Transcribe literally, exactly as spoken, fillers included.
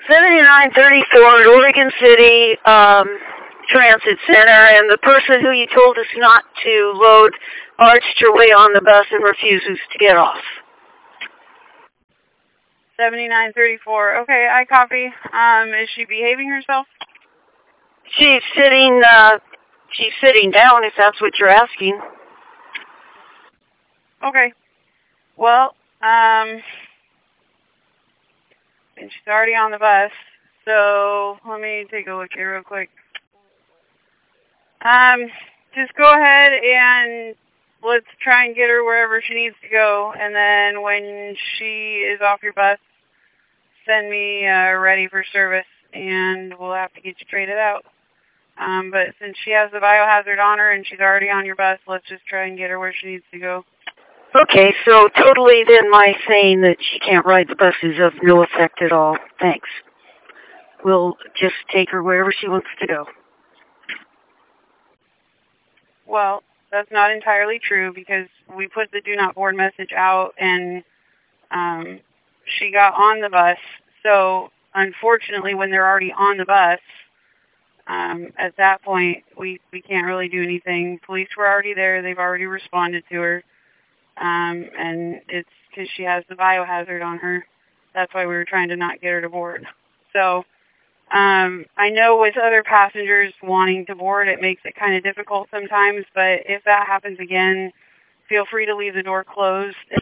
seventy-nine thirty-four at Oregon City um, Transit Center, and the person who you told us not to load arched her way on the bus and refuses to get off. seventy-nine thirty-four. Okay, I copy. Um, is she behaving herself? She's sitting, uh, she's sitting down, if that's what you're asking. Okay. Well, um, and she's already on the bus, so let me take a look here real quick. Um, just go ahead and let's try and get her wherever she needs to go, and then when she is off your bus, send me uh, ready for service, and we'll have to get you traded out. Um, but since she has the biohazard on her and she's already on your bus, let's just try and get her where she needs to go. Okay, so totally then my saying that she can't ride the bus is of no effect at all. Thanks. We'll just take her wherever she wants to go. Well, that's not entirely true because we put the do not board message out and um, she got on the bus. So unfortunately, when they're already on the bus, um, at that point, we, we can't really do anything. Police were already there. They've already responded to her. Um, and it's because she has the biohazard on her. That's why we were trying to not get her to board. So um, I know with other passengers wanting to board, it makes it kind of difficult sometimes. But if that happens again, feel free to leave the door closed